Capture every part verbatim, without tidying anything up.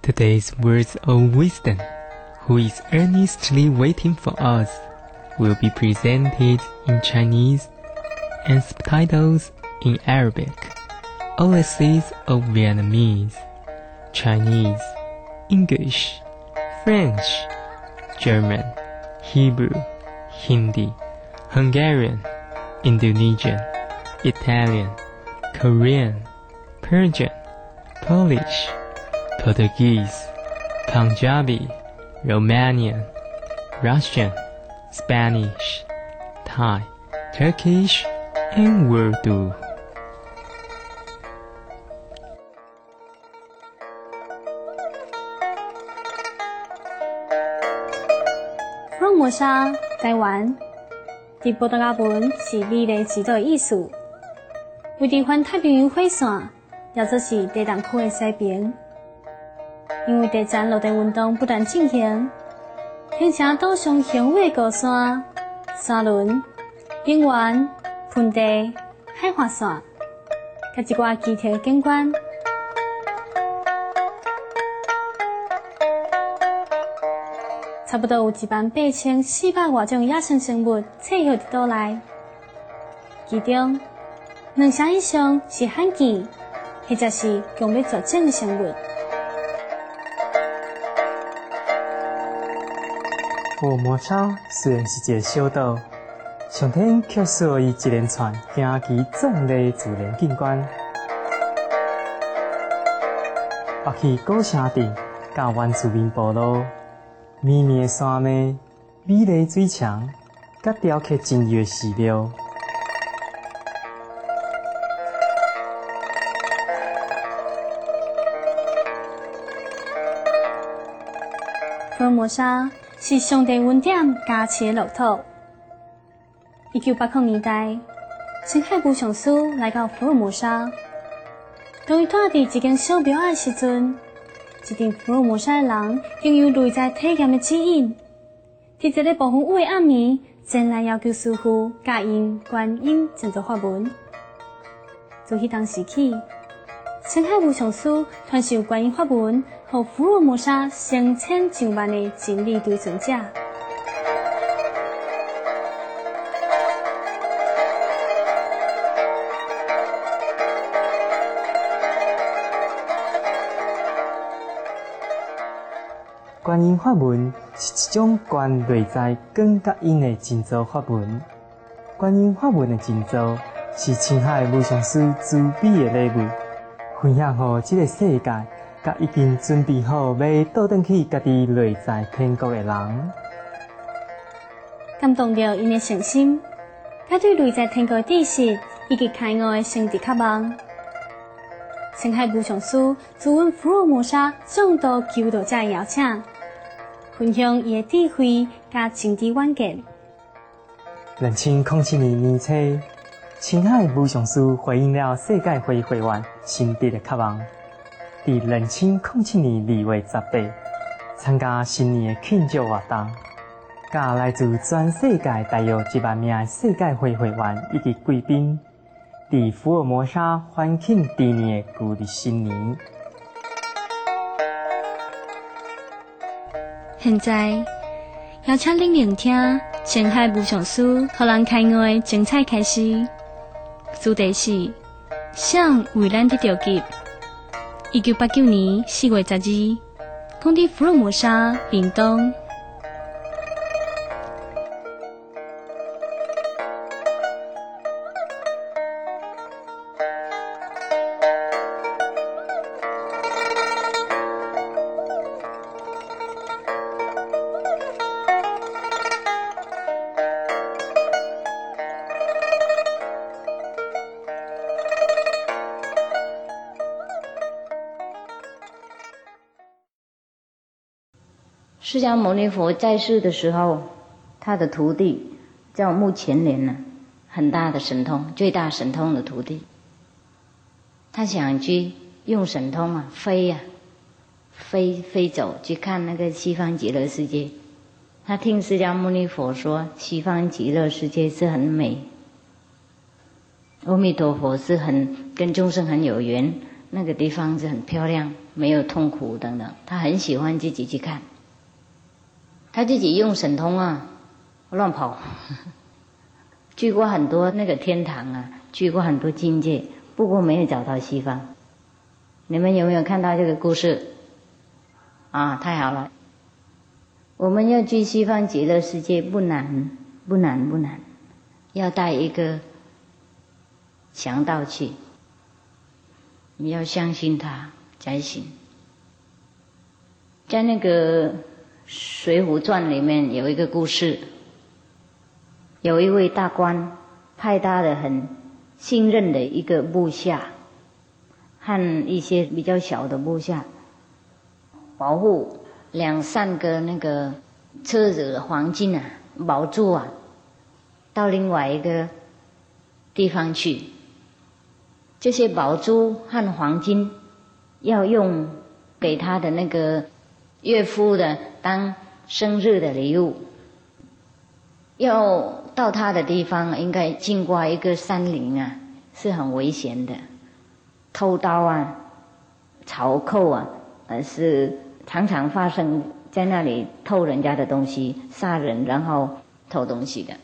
Today's words of wisdom, who is earnestly waiting for us, will be presented in Chinese and subtitles in Arabic, overseas of Vietnamese, Chinese, English, French, German, Hebrew, Hindi, Hungarian, Indonesian, Italian, Korean, Persian, Polish, Portuguese, Punjabi, Romanian, Russian, Spanish, Thai, Turkish, and Urdu. 福尔摩沙，台湾，伫葡萄牙文是美丽制造的意思。位伫环太平洋火线，也就是地动区的西边。因为地层陆地运动不断进行，形成岛上雄伟高山、山峦、平原、盆地、海滑线，甲一寡奇特的景观。差不多有一万八千四百外种野生生物栖息伫岛内，其中两成以上是罕见，或者是强要绝种的生物。 福尔摩沙虽然是一个小岛，上天却赐予伊一连串惊奇壮丽自然景观，北去古城镇，甲原住民部落。绵绵的山脉、美丽水墙，甲雕刻精美的寺庙。 福尔摩沙是上帝恩典加持的乐土。一九八零年代，青海部上师来到福尔摩沙，当伊住伫一间小庙仔的时阵。一定福尔摩沙的人拥有内在体验的指引，伫这个部分位暗暝，前来要求师傅教因观音静坐法门。自迄当时起，青海无上师传授观音法门，予福尔摩沙成千上万的真理追寻者。 观音法门是一种观内在光甲音的静坐法门。观音法门的静坐是青海无上师慈悲的礼物，分享予这个世界，甲已经准备好要倒转去家己内在天国的人。 感动着因的诚心，甲对内在天国的知识以及开悟的圣地渴望。青海无上师自阮福尔摩沙众多求道者的邀请。分享伊的智慧甲情知远见。 两千零七年年初，青海无上师回应了世界会会员心地的渴望，伫两千零七年二月十八参加新年的庆祝活动，甲来自全世界大约一万名的世界会会员以及贵宾，伫福尔摩沙欢庆第二年的旧日新年。 现在，邀请恁聆听青海无上师互人开悟的精彩开始。主题是“想为咱得着吉”。一九八九年四月十二，讲伫福尔摩沙屏东。 释迦牟尼佛在世的时候，他的徒弟叫目犍连呢，很大的神通，最大神通的徒弟。他想去用神通啊，飞呀、啊，飞飞走去看那个西方极乐世界。他听释迦牟尼佛说，西方极乐世界是很美，阿弥陀佛是很跟众生很有缘， 那个地方是很漂亮，没有痛苦等等，他很喜欢自己去看。他自己用神通啊，乱跑，去过很多那个天堂啊，去过很多境界，不过没有找到西方。你们有没有看到这个故事？啊，太好了！我们要去西方极乐世界不难，不难，不难，要带一个强盗去，你要相信他才行。在那个《水浒传》里面有一个故事，有一位大官派他的很信任的一个部下和一些比较小的部下保护两三个那个车子的黄金啊、宝珠啊，到另外一个地方去。这些宝珠和黄金要用给他的那个岳父的当生日的礼物。要到他的地方，应该经过一个山林啊，是很危险的，偷刀啊、曹寇啊，呃，是常常发生在那里偷人家的东西、杀人，然后偷东西的。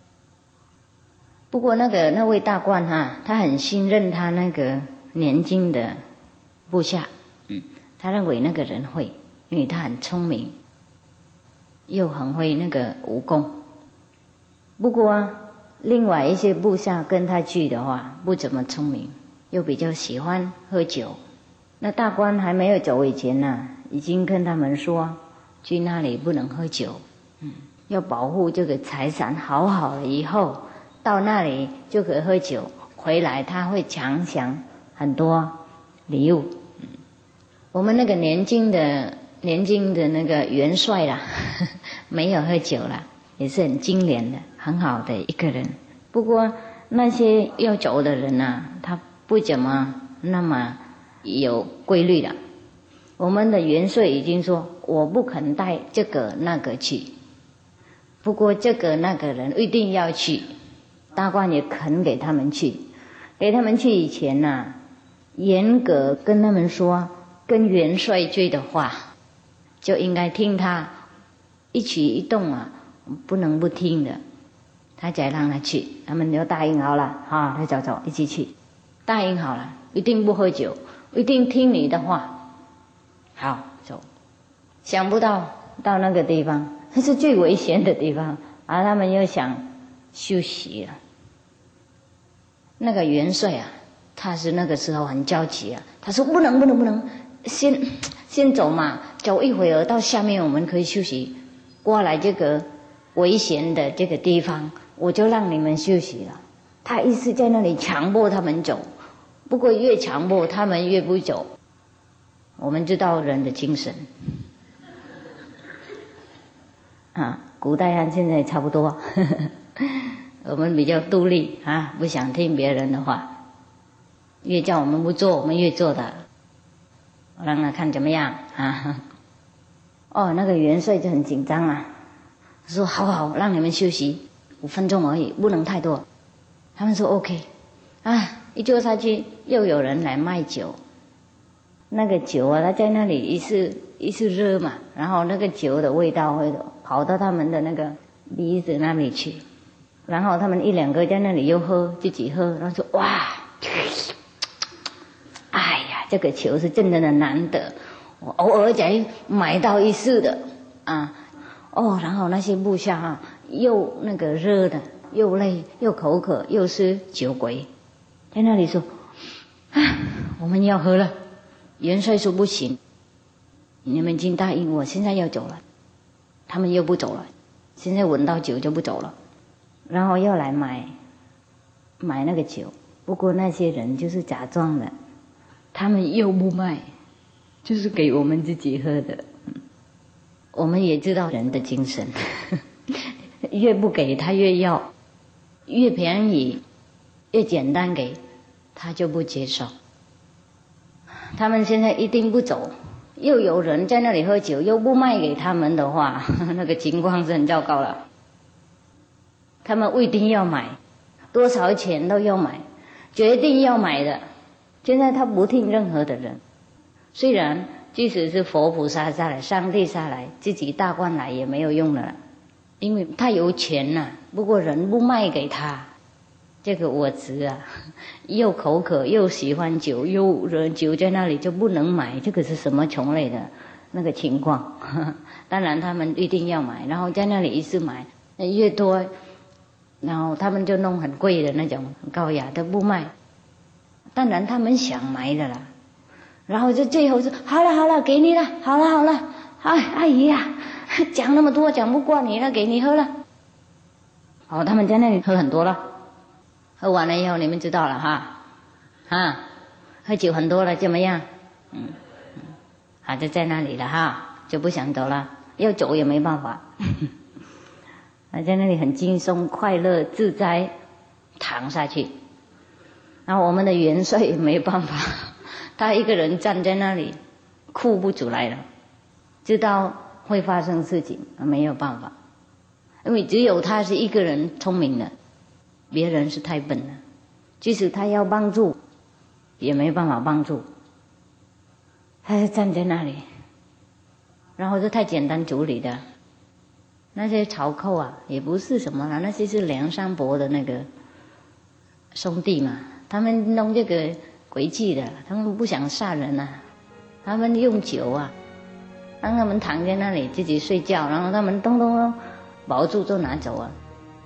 不过那个那位大官哈、啊，他很信任他那个年轻的部下，嗯，他认为那个人会，因为他很聪明，又很会那个武功。不过啊，另外一些部下跟他去的话，不怎么聪明，又比较喜欢喝酒。那大官还没有走以前呢、啊，已经跟他们说，去那里不能喝酒，嗯，要保护这个财产好好了以后，到那里就可以喝酒，回来他会强享很多礼物。嗯，我们那个年轻的年轻的那个元帅啦，呵呵没有喝酒啦，也是很精廉的，很好的一个人。不过那些要走的人啊，他不怎么那么有规律的。我们的元帅已经说，我不肯带这个那个去，不过这个那个人一定要去，大官也肯给他们去。给他们去以前呢、啊，严格跟他们说，跟元帅追的话，就应该听他，一举一动啊，不能不听的。他才让他去，他们就答应好了，啊，他走走一起去，答应好了，一定不喝酒，一定听你的话，好走。想不到到那个地方，那是最危险的地方，而他们又想休息了。那个元帅啊，他是那个时候很焦急啊，他说不能不能不能，先先走嘛，走一会儿到下面我们可以休息，过来这个危险的这个地方，我就让你们休息了。他一直在那里强迫他们走，不过越强迫他们越不走。我们知道人的精神啊，古代和现在差不多呵呵，我们比较独立啊，不想听别人的话，越叫我们不做，我们越做的，让他看怎么样啊？哦，那个元帅就很紧张啊，说好好，让你们休息五分钟而已，不能太多。他们说 OK， 啊，一坐下去又有人来卖酒。那个酒啊，他在那里一是一是热嘛，然后那个酒的味道会跑到他们的那个鼻子那里去，然后他们一两个在那里又喝，自己喝，然后说哇，哎呀，这个酒是真的的难得，我偶尔才买到一次的啊。哦，然后那些部下啊，又那个热的，又累，又口渴，又是酒鬼，在那里说啊，我们要喝了。元帅说不行，你们已经答应我，现在要走了。他们又不走了，现在闻到酒就不走了，然后又来买买那个酒。不过那些人就是假装的，他们又不卖，就是给我们自己喝的。我们也知道人的精神，越不给他越要，越便宜越简单给他就不接受。他们现在一定不走，又有人在那里喝酒，又不卖给他们的话，那个情况是很糟糕了。他们一定要买，多少钱都要买，决定要买的， 现在他不听任何的人，虽然即使是佛菩萨下来，上帝下来，自己大官来也没有用了，因为他有钱呐、啊，不过人不卖给他。这个我侄啊，又口渴又喜欢酒，又人酒在那里就不能买，这个是什么穷类的那个情况？当然他们一定要买，然后在那里一次买越多，然后他们就弄很贵的那种高雅的不卖。当然他们想买的啦，然后就最后是好了好了，给你了，好了好了，哎阿姨呀，讲那么多讲不过你了，给你喝了。好，他们在那里喝很多了。喝完了以后你们知道了哈，啊，喝酒很多了怎么样？嗯，好就在那里了哈，就不想走了，要走也没办法，还在那里很轻松快乐自在躺下去。然后我们的元帅也没办法，他一个人站在那里哭不出来了，知道会发生事情，没有办法，因为只有他是一个人聪明的。别人是太笨了，即使他要帮助也没办法帮助，他就站在那里。然后这太简单处理的，那些曹寇啊也不是什么了，那些是梁山伯的那个兄弟嘛，他们弄这个诡计的，他们不想杀人啊，他们用酒啊，让他们躺在那里自己睡觉，然后他们咚咚咚保住就拿走啊。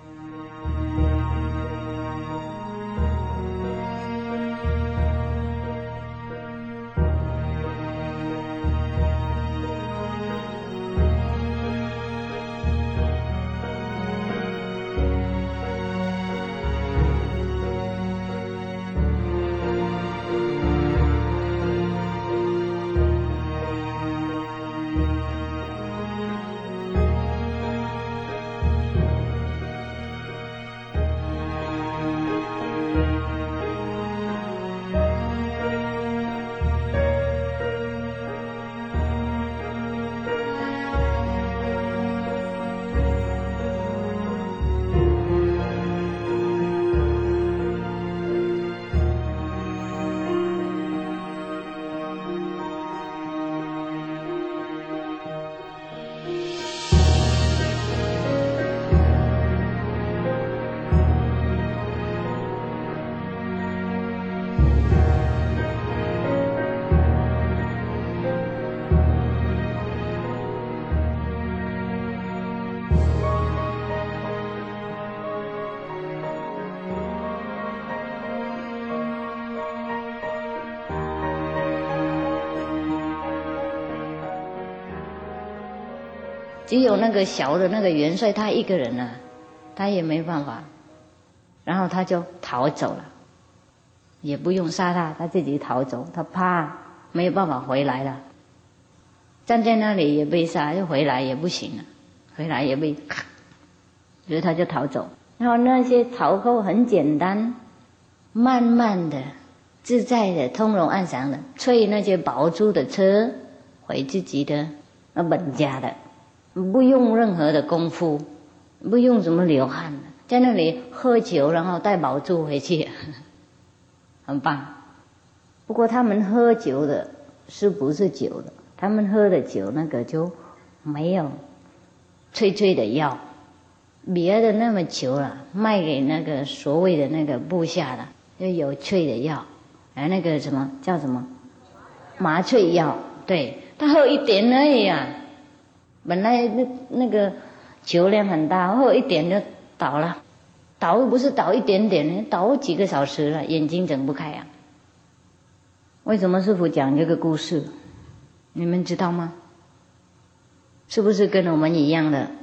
只有那个小的那个元帅他一个人啊，他也没办法，然后他就逃走了，也不用杀他，他自己逃走，他怕没有办法回来了，站在那里也被杀，就回来也不行了，回来也被，所以他就逃走。然后那些曹寇很简单，慢慢的、自在的、通融安详的，催那些宝珠的车回自己的那本家的。不用任何的功夫，不用什么流汗，在那里喝酒，然后带宝珠回去，很棒。不过他们喝酒的是不是酒的？他们喝的酒那个就没有吹吹的药，别的那么酒了，卖给那个所谓的那个部下的，就有吹的药，哎，那个什么叫什么麻醉药？对，他喝一点而已啊。本来那那个酒量很大，喝一点就倒了，倒又不是倒一点点，倒几个小时了，眼睛睁不开啊。为什么师父讲这个故事？你们知道吗？是不是跟我们一样的？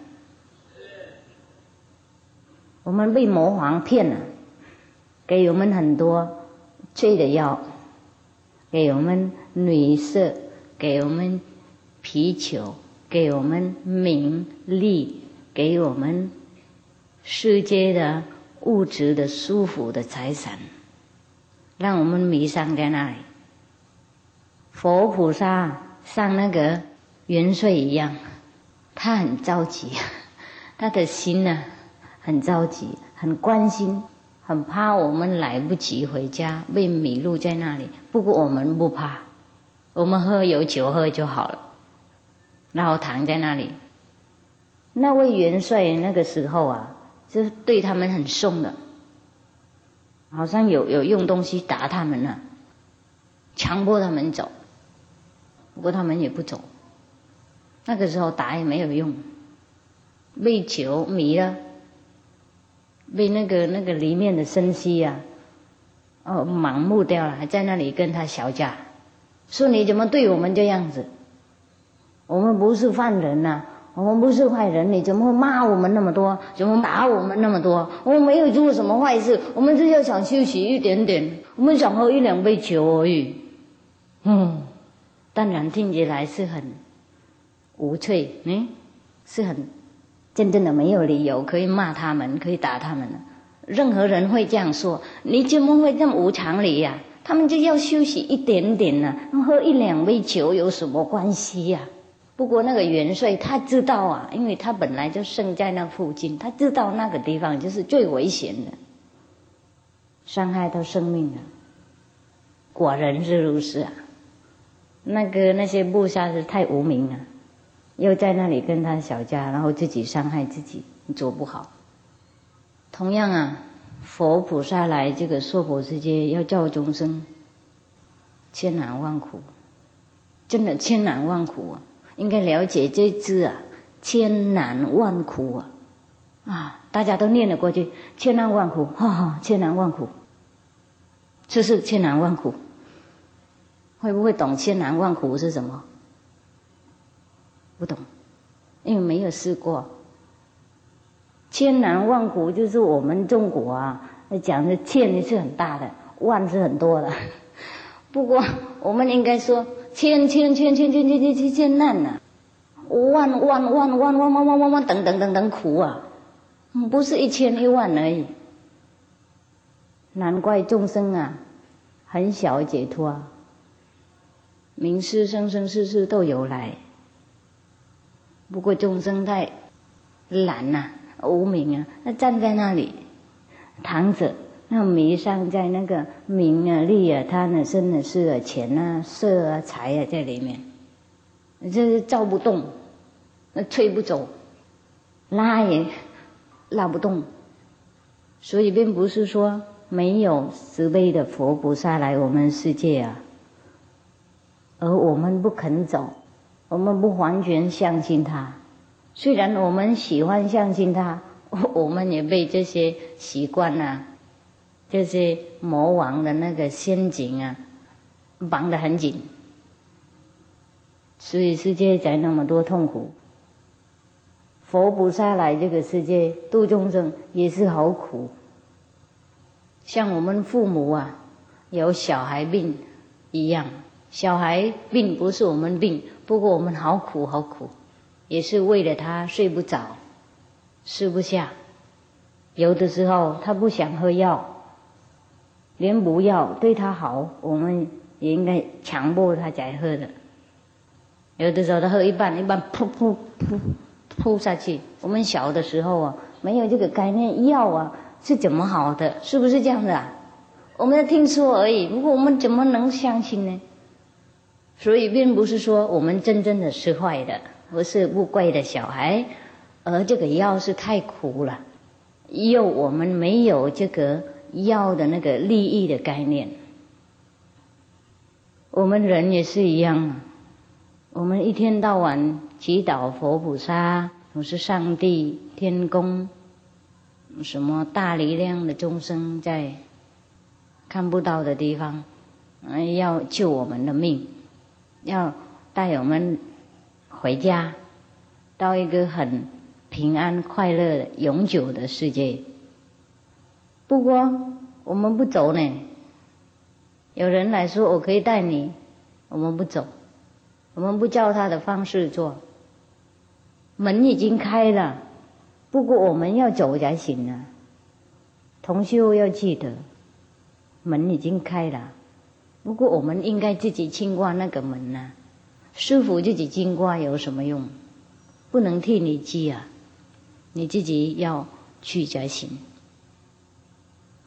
我们被魔王骗了，给我们很多醉的药，给我们女色，给我们啤酒，给我们名利，给我们世界的物质的舒服的财产，让我们迷上在那里。佛菩萨像那个元帅一样，他很着急，他的心呢、啊、很着急，很关心， 很怕我们来不及回家，被迷路在那里。不过我们不怕，我们喝有酒喝就好了，然后躺在那里。那位元帅那个时候啊，就是对他们很凶的，好像有有用东西打他们了，强迫他们走。不过他们也不走，那个时候打也没有用，被酒迷了，被那个那个里面的生息啊，哦，盲目掉了，还在那里跟他小架，说你怎么对我们这样子？我们不是犯人呐、啊，我们不是坏人，你怎么会骂我们那么多？怎么打我们那么多？我们没有做什么坏事，我们只是想休息一点点，我们想喝一两杯酒而已。嗯，当然听起来是很无趣，嗯，是很真正的没有理由可以骂他们，可以打他们的。任何人会这样说，你怎么会这么无常理呀、啊？他们就要休息一点点呢、啊，喝一两杯酒有什么关系呀、啊？不过那个元帅他知道啊，因为他本来就生在那附近，他知道那个地方就是最危险的，伤害到生命的。果然是如此啊！那个那些部下是太无名了，又在那里跟他小家，然后自己伤害自己，做不好。同样啊，佛菩萨来这个娑婆世界，要教众生千难万苦，真的千难万苦啊！应该了解这字啊，千难万苦啊！啊，大家都念了过去，千难万苦，哈哈，千难万苦，这是千难万苦。会不会懂千难万苦是什么？不懂，因为没有试过。千难万苦就是我们中国啊讲的千是很大的，万是很多的。不过我们应该说千千千千千千千千千难呐、啊，万万万万万万万万万等等等等苦啊，不是一千一万而已。难怪众生啊很小解脱，名师生生世世都有来。不过众生太懒呐、啊，无明啊，他站在那里躺着，那迷上在那个名啊、利啊、贪啊、身啊、世啊、钱啊、色啊、财啊在里面，这是照不动，那吹不走，拉也拉不动。所以并不是说没有慈悲的佛菩萨来我们世界啊，而我们不肯走，我们不完全相信他。虽然我们喜欢相信他，我们也被这些习惯啊，这些魔王的那个陷阱啊绑得很紧，所以世界才那么多痛苦。佛菩萨来这个世界度众生也是好苦，像我们父母啊有小孩病一样，小孩病不是我们病，不过我们好苦好苦，也是为了他睡不着，吃不下，有的时候他不想喝药，连补药对他好，我们也应该强迫他才喝的。有的时候他喝一半，一半噗噗噗噗下去。我们小的时候啊，没有这个概念，药啊是怎么好的，是不是这样的啊？我们听说而已，不过我们怎么能相信呢？所以并不是说我们真正的是坏的，不是不乖的小孩，而这个药是太苦了，又我们没有这个药的那个利益的概念。我们人也是一样啊，我们一天到晚祈祷佛菩萨，我是上帝、天公，什么大力量的众生在看不到的地方，要救我们的命，要带我们回家，到一个很平安快乐的永久的世界。不过我们不走呢，有人来说我可以带你，我们不走，我们不照他的方式做。门已经开了，不过我们要走才行啊。同修要记得，门已经开了，不过我们应该自己经过那个门啊。师父自己经过有什么用？不能替你记啊，你自己要去才行。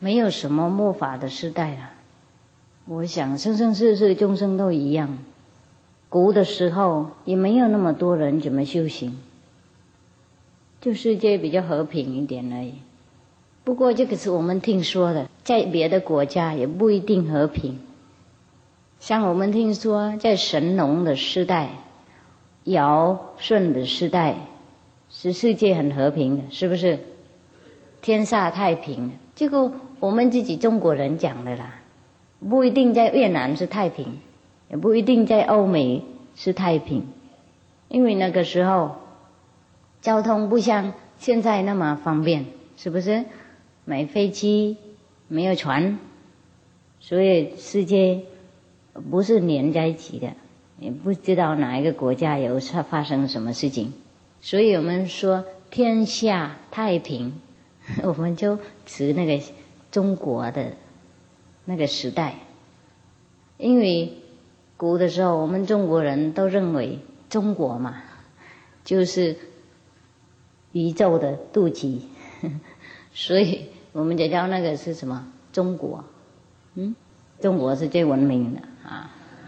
没有什么末法的时代了。我想生生世世众生都一样，古的时候也没有那么多人怎么修行，就世界比较和平一点而已。不过这个是我们听说的，在别的国家也不一定和平。像我们听说在神农的时代、尧舜的时代，是世界很和平的，是不是？天下太平，这个我们自己中国人讲的啦，不一定在越南是太平，也不一定在欧美是太平，因为那个时候交通不像现在那么方便，是不是？没飞机，没有船，所以世界不是连在一起的，也不知道哪一个国家有发生什么事情，所以我们说天下太平，我们就指那个中国的那个时代。因为古的时候我们中国人都认为中国嘛就是宇宙的肚脐，所以我们就叫那个是什么中国，嗯，中国是最文明的啊。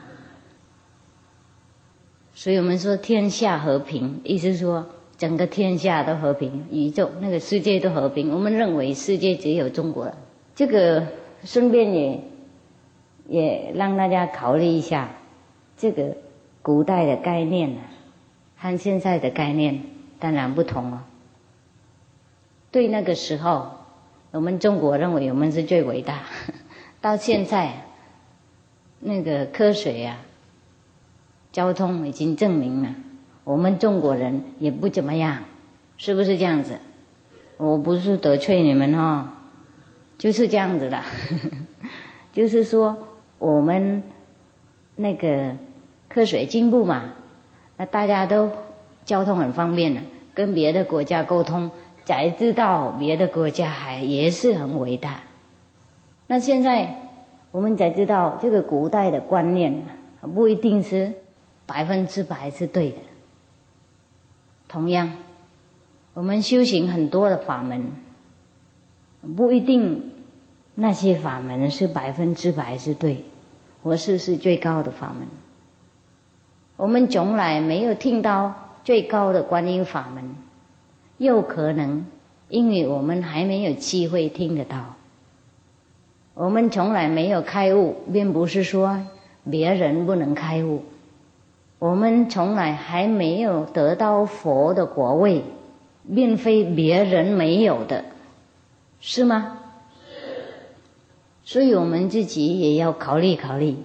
所以我们说天下和平，意思是说整个天下都和平，宇宙那个世界都和平。我们认为世界只有中国，这个顺便也也让大家考虑一下，这个古代的概念和现在的概念当然不同了。对那个时候我们中国认为我们是最伟大，到现在那个科学呀、啊、交通已经证明了我们中国人也不怎么样，是不是这样子？我不是得罪你们哦，就是这样子的就是说我们那个科学进步嘛，那大家都交通很方便了，跟别的国家沟通，才知道别的国家还也是很伟大。那现在我们才知道这个古代的观念不一定是百分之百是对的。同样我们修行很多的法门，不一定那些法门是百分之百是对，或是是最高的法门。我们从来没有听到最高的观音法门，有可能因为我们还没有机会听得到。我们从来没有开悟，并不是说别人不能开悟，我们从来还没有得到佛的果位，并非别人没有的，是吗？是。所以我们自己也要考虑考虑，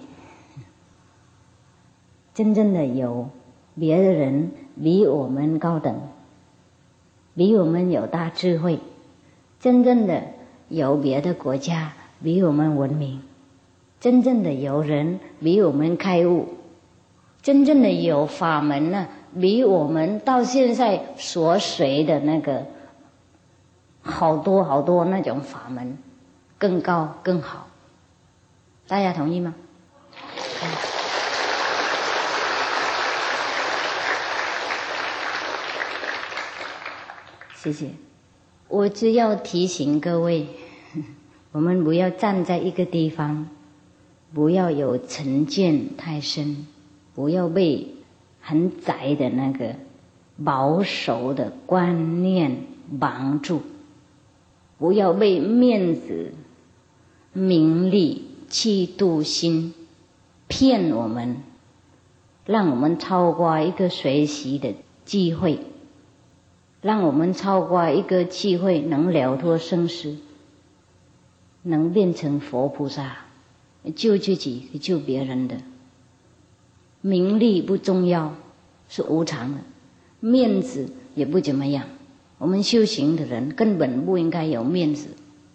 真正的有别的人比我们高等，比我们有大智慧，真正的有别的国家比我们文明，真正的有人比我们开悟，真正的有法门呢，比我们到现在所学的那个好多好多那种法门更高更好。大家同意吗？谢谢。我只要提醒各位，我们不要站在一个地方，不要有成见太深，不要被很窄的那个保守的观念绑住，不要被面子、名利、嫉妒心骗我们，让我们超过一个学习的机会，让我们超过一个机会能了脱生死，能变成佛菩萨，救自己救别人的。名利不重要，是无常的，面子也不怎么样，我们修行的人根本不应该有面子。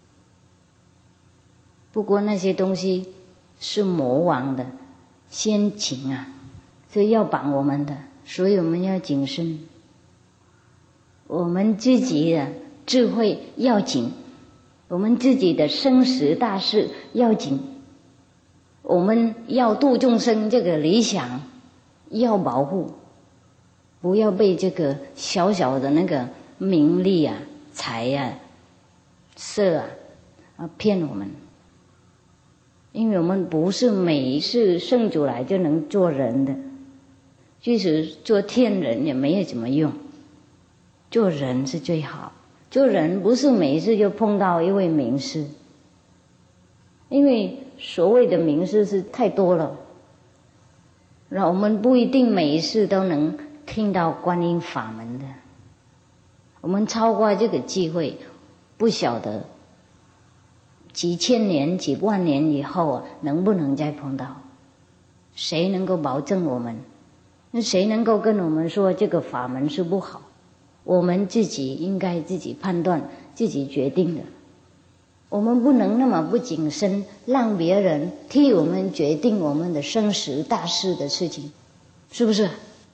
不过那些东西是魔王的先情啊，是要绑我们的，所以我们要谨慎。我们自己的智慧要紧，我们自己的生死大事要紧，我们要度众生这个理想要保护，不要被这个小小的那个名利啊、财啊、色啊啊骗我们。因为我们不是每一世生出来就能做人的，即使做天人也没有什么用，做人是最好。做人不是每一次就碰到一位名师，因为所谓的名师是太多了，那我们不一定每一次都能听到观音法门的。我们超过这个机会，不晓得几千年几万年以后啊，能不能再碰到？谁能够保证我们？那谁能够跟我们说这个法门是不好？我们自己应该自己判断，自己决定的。我们不能那么不谨慎，让别人替我们决定我们的生死大事的事情，是不是？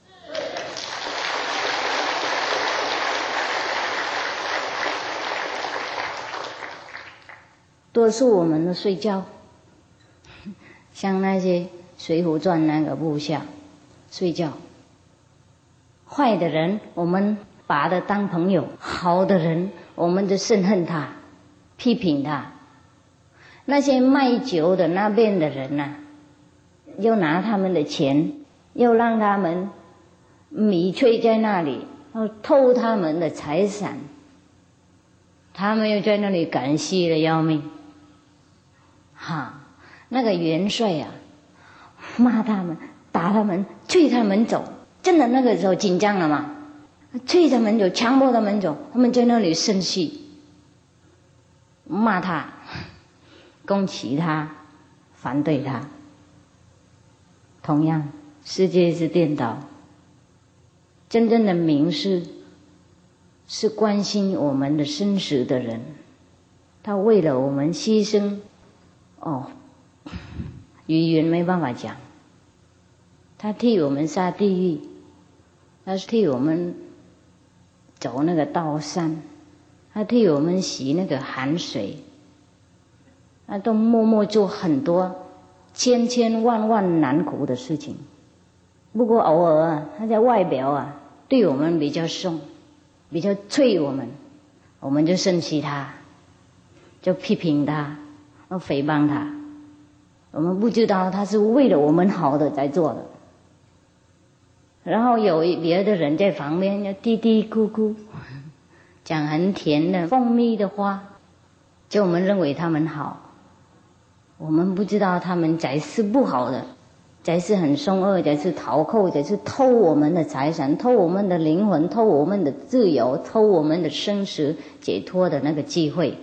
多数我们都睡觉，像那些《水浒传》那个部下睡觉。坏的人我们把他当朋友，好的人我们就憎恨他，批评他。那些卖酒的那边的人啊，又拿他们的钱，又让他们米炊在那里，又偷他们的财产，他们又在那里感谢的要命。哈，那个元帅啊，骂他们，打他们，催他们走。真的那个时候紧张了嘛，催他们走，强迫他们走，他们在那里生气，骂他，攻击他，反对他。同样，世界是颠倒。真正的名师是关心我们的生死的人，他为了我们牺牲。哦，语言没办法讲，他替我们下地狱，他替我们走那个道山，他替我们洗那个寒水，他都默默做很多千千万万难苦的事情。不过偶尔啊，他在外表啊对我们比较凶，比较催我们，我们就生气他，就批评他，要诽谤他。我们不知道他是为了我们好的在做的。然后有别的人在旁边就嘀嘀咕咕，讲很甜的蜂蜜的话，就我们认为他们好，我们不知道他们才是不好的，才是很凶恶，才是逃扣，才是偷我们的财产，偷我们的灵魂，偷我们的自由，偷我们的生死解脱的那个机会。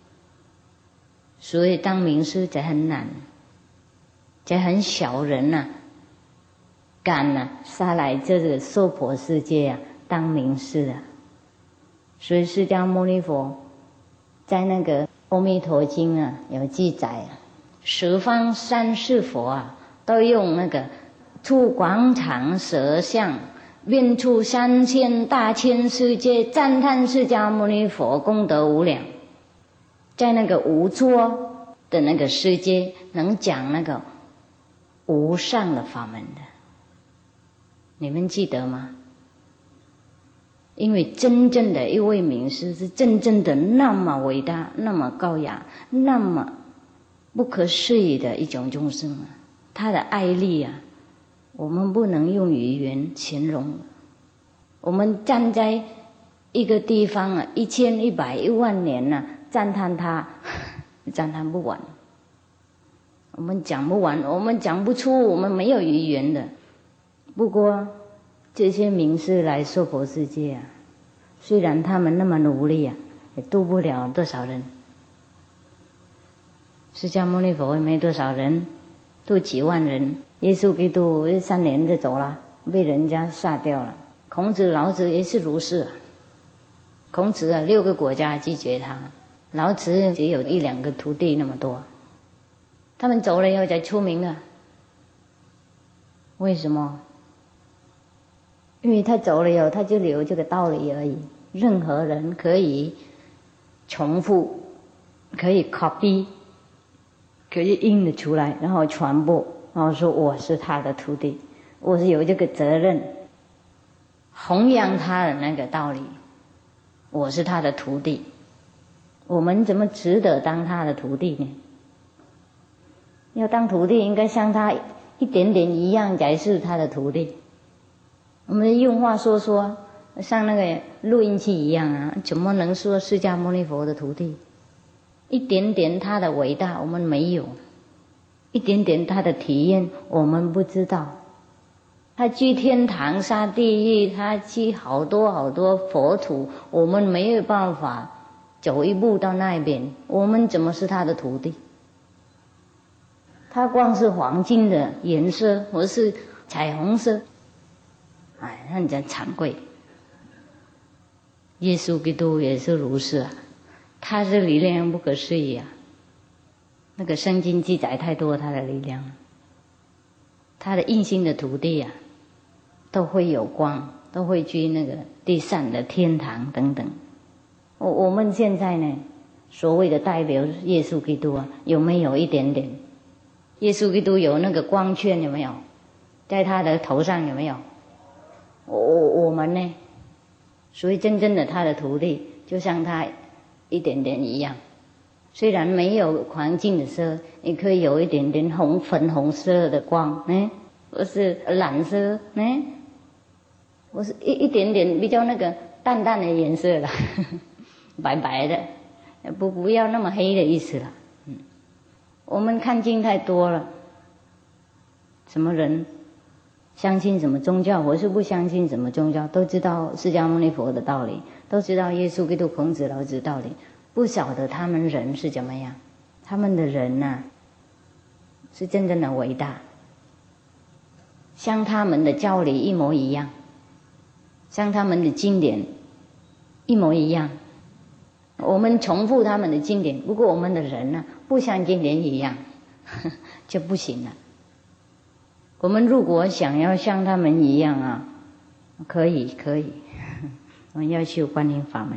所以当名师才很难，才很小人啊，敢啊下来这个娑婆世界啊当名师啊。所以释迦牟尼佛在那个《阿弥陀经》啊有记载啊，十方三世佛啊都用那个出广长舌相，遍出三千大千世界，赞叹释迦牟尼佛功德无量。在那个无作的那个世界，能讲那个无上的法门的，你们记得吗？因为真正的一位名师是真正的那么伟大，那么高雅，那么不可思议的一种众生啊，他的爱力啊，我们不能用语言形容。我们站在一个地方啊，一千一百一万年啊，赞叹他，赞叹不完。我们讲不完，我们讲不出，我们没有语言的。不过这些名师来娑婆世界啊，虽然他们那么努力啊，也度不了多少人。释迦牟尼佛也没多少人，度几万人。耶稣基督三年就走了，被人家杀掉了。孔子、老子也是如是、啊。孔子啊，六个国家拒绝他；老子只有一两个徒弟那么多。他们走了以后才出名了。为什么？因为他走了以后，他就留这个道理而已。任何人可以重复，可以 copy， 可以印得出来，然后传播，然后说我是他的徒弟，我是有这个责任弘扬他的那个道理。我是他的徒弟， 我们怎么值得当他的徒弟呢？要当徒弟，应该像他一点点一样才是他的徒弟。我们用话说说，像那个录音机一样啊，怎么能说释迦牟尼佛的徒弟？一点点他的伟大我们没有，一点点他的体验我们不知道。他居天堂下地狱，他居好多好多佛土，我们没有办法走一步到那边，我们怎么是他的徒弟？他光是黄金的颜色或是彩虹色，哎，那真惭愧。耶稣基督也是如是啊，他的力量不可思议啊。那个圣经记载太多他的力量，他的印心的徒弟啊，都会有光，都会居那个地上的天堂等等。我我们现在呢，所谓的代表耶稣基督啊，有没有一点点？耶稣基督有那个光圈有没有？在他的头上有没有？我我我们呢？所以真正的他的徒弟，就像他一点点一样。虽然没有黄金的色，你可以有一点点红粉红色的光，呢，或是蓝色，呢，或是一一点点比较那个淡淡的颜色了，白白的，不不要那么黑的意思了。嗯，我们看经太多了，什么人相信什么宗教，或是不相信什么宗教，都知道释迦牟尼佛的道理，都知道耶稣基督、孔子、老子道理。不晓得他们人是怎么样，他们的人啊，是真正的伟大，像他们的教理一模一样，像他们的经典一模一样。我们重复他们的经典，不过我们的人呢，不像经典一样，呵呵就不行了。我们如果想要像他们一样啊，可以可以，我们要修观音法门。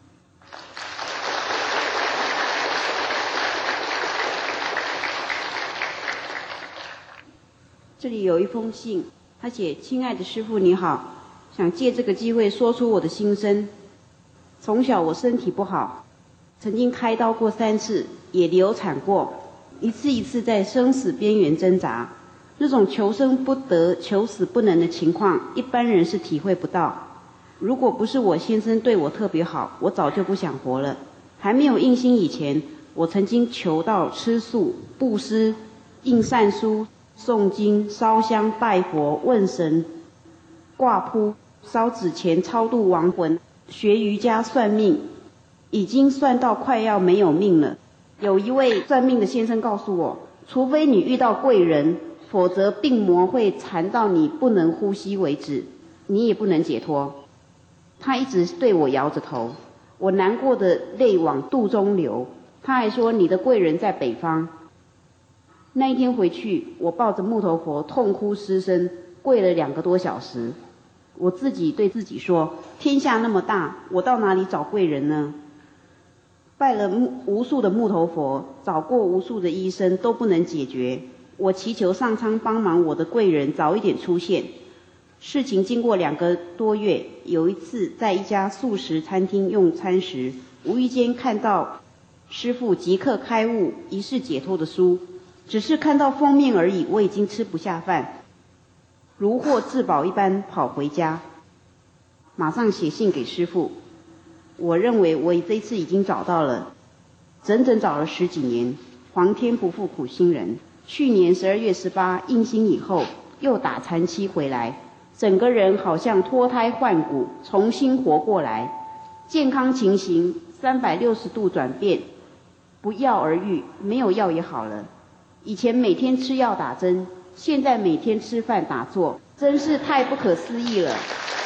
这里有一封信，他写：亲爱的师父你好，想借这个机会说出我的心声。从小我身体不好，曾经开刀过三次，也流产过，一次一次在生死边缘挣扎，那种求生不得求死不能的情况，一般人是体会不到。如果不是我先生对我特别好，我早就不想活了。还没有印心以前，我曾经求道、吃素、布施、印善书、诵经、烧香、拜佛、问神、挂扑、烧纸钱、超度亡魂、学瑜伽、算命，已经算到快要没有命了。有一位算命的先生告诉我，除非你遇到贵人，否则病魔会缠到你不能呼吸为止，你也不能解脱。他一直对我摇着头，我难过的泪往肚中流。他还说，你的贵人在北方。那一天回去，我抱着木头佛痛哭失声，跪了两个多小时。我自己对自己说，天下那么大，我到哪里找贵人呢？拜了无数的木头佛，找过无数的医生，都不能解决。我祈求上苍帮忙我的贵人早一点出现。事情经过两个多月，有一次在一家素食餐厅用餐时，无意间看到师父即刻开悟一世解脱的书，只是看到封面而已，我已经吃不下饭，如获至宝一般跑回家，马上写信给师父。我认为我这一次已经找到了，整整找了十几年，皇天不负苦心人。去年十二月十八印心以后，又打残期回来，整个人好像脱胎换骨，重新活过来，健康情形三百六十度转变，不药而愈，没有药也好了。以前每天吃药打针，现在每天吃饭打坐，真是太不可思议了。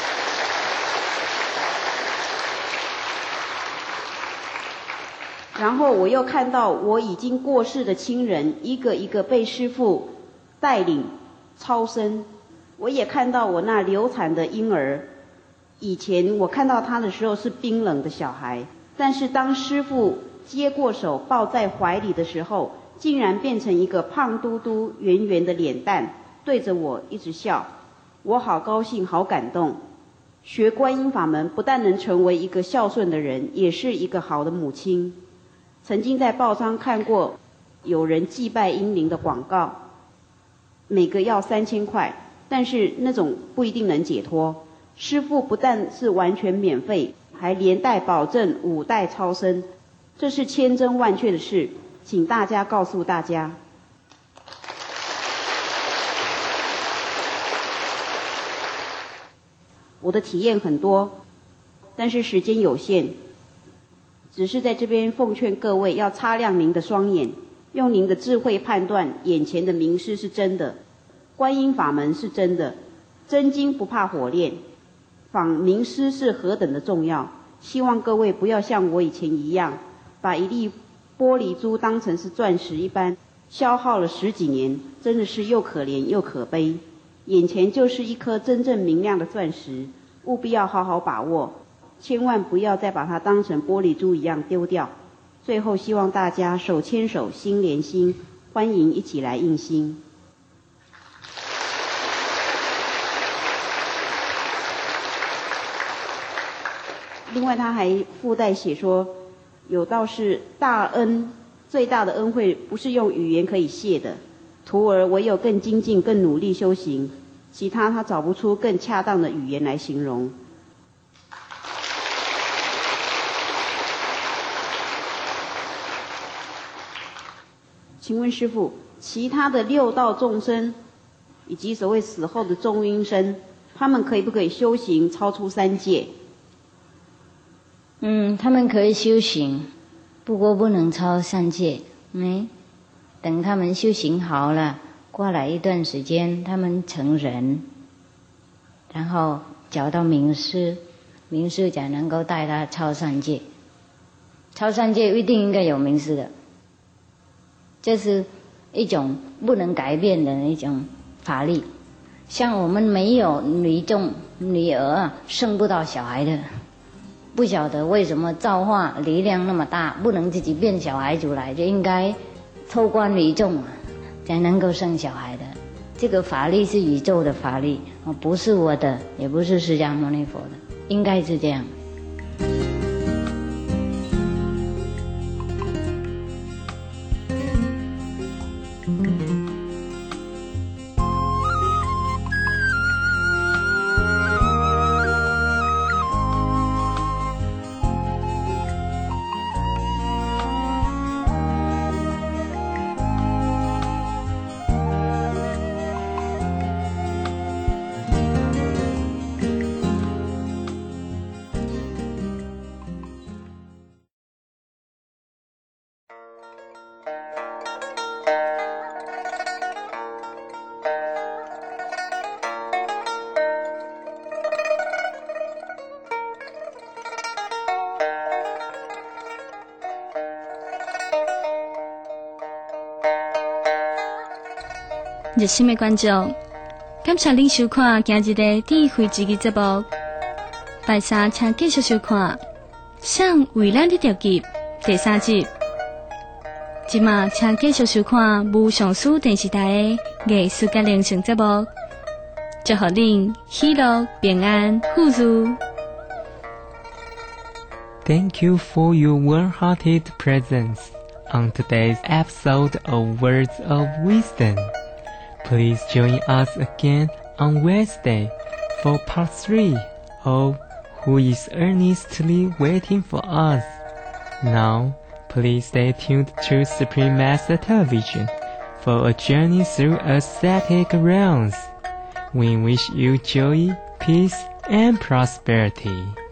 然后我又看到我已经过世的亲人一个一个被师父带领超生，我也看到我那流产的婴儿，以前我看到他的时候是冰冷的小孩，但是当师父接过手抱在怀里的时候，竟然变成一个胖嘟嘟圆圆的脸蛋，对着我一直笑。我好高兴，好感动。学观音法门不但能成为一个孝顺的人，也是一个好的母亲。 曾经在报上看过有人祭拜婴灵的广告，每个要三千块，但是那种不一定能解脱。师父不但是完全免费，还连带保证五代超生，这是千真万确的事，请大家告诉大家。我的体验很多，但是时间有限，只是在这边奉劝各位要擦亮您的双眼，用您的智慧判断眼前的名师是真的，观音法门是真的，真经不怕火炼，访名师是何等的重要。希望各位不要像我以前一样，把一粒玻璃珠当成是钻石一般，消耗了十几年，真的是又可怜又可悲。眼前就是一颗真正明亮的钻石，务必要好好把握，千万不要再把它当成玻璃珠一样丢掉。最后希望大家手牵手心连心，欢迎一起来印心。另外他还附带写说，有道是大恩，最大的恩惠不是用语言可以谢的，徒儿唯有更精进更努力修行，其他他找不出更恰当的语言来形容。请问师父，其他的六道众生以及所谓死后的中阴身，他们可以不可以修行超出三界？ 嗯，他们可以修行，不过不能超三界。嗯，等他们修行好了，过来一段时间，他们成人，然后找到名师，名师才能够带他超三界。超三界一定应该有名师的，这是一种不能改变的一种法力。像我们没有女众女儿啊，生不到小孩的。不晓得为什么造化力量那么大，不能自己变小孩出来，就应该透过女众啊，才能够生小孩的。这个法力是宇宙的法力，不是我的，也不是释迦牟尼佛的，应该是这样。 热心的观众，感谢您收看今日的智慧之语节目。拜三请继续收看《想为咱的着急》第三集。今嘛请继续收看无上师电视台的艺术甲灵性节目。祝福您喜乐、平安、富足。 Thank you for your warm-hearted presence on today's episode of Words of Wisdom. Please join us again on Wednesday for part three of Who is Earnestly Waiting for Us. Now, please stay tuned to Supreme Master Television for a journey through ascetic realms. We wish you joy, peace, and prosperity.